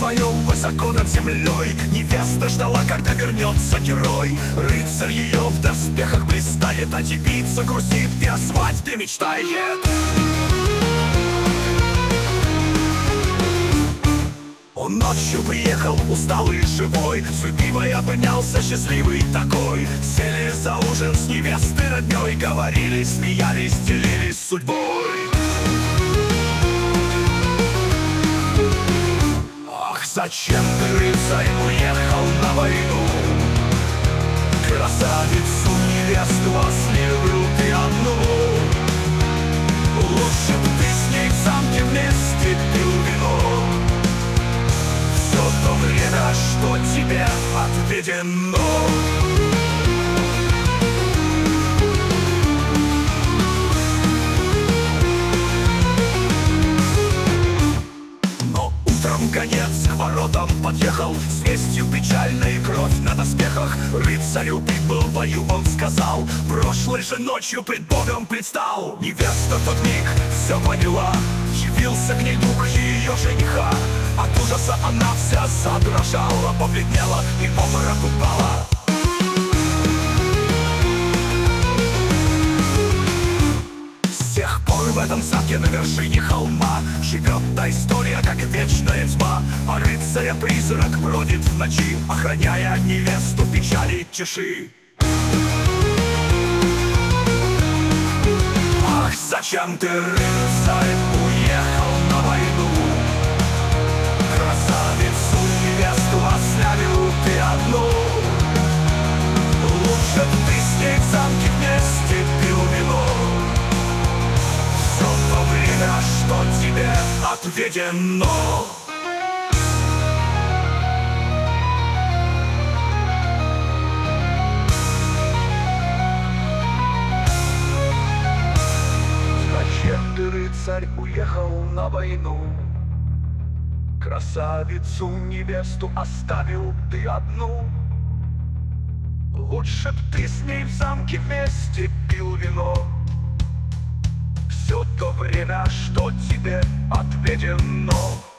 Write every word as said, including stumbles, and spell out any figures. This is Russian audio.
своем высоко над землей. Невеста ждала, когда вернется герой. Рыцарь ее в доспехах блистает, а девица грустит и о свадьбе мечтает. Он ночью приехал, усталый и живой, с любимой обнялся, счастливый такой. Сели за ужин с невестой родней, говорили, смеялись, делились судьбой. Ах, зачем ты, рыцарь, уехал на войну? Красавицу невесту ослепил ты одну. Лучше бы ты с ней в замке вместе пил вино. Все то время, что тебе отведено. Но утром гонец к воротам подъехал с вестью печальной, кровь на доспехах. Рыцарю прибыл в бою, он сказал: прошлой же ночью пред Богом предстал. Невеста в тот миг все поняла, явился к ней дух ее жениха. От ужаса она вся задрожала, побледнела и в обморок упала. С тех пор в этом замке на вершине холма живет та история, как вечная тьма. А рыцаря призрак бродит в ночи, охраняя невесту печали тиши. Ах, зачем ты, рыцарь, уехал на войну? Красавицу невесту оставил ты одну. Лучше б ты с ней в замке вместе пил вино. Все то время, что тебе отведено. Зачем ты, рыцарь, уехал на войну? Красавицу невесту оставил ты одну. Лучше б ты с ней в замке вместе пил вино. Все то время, что тебе отведено.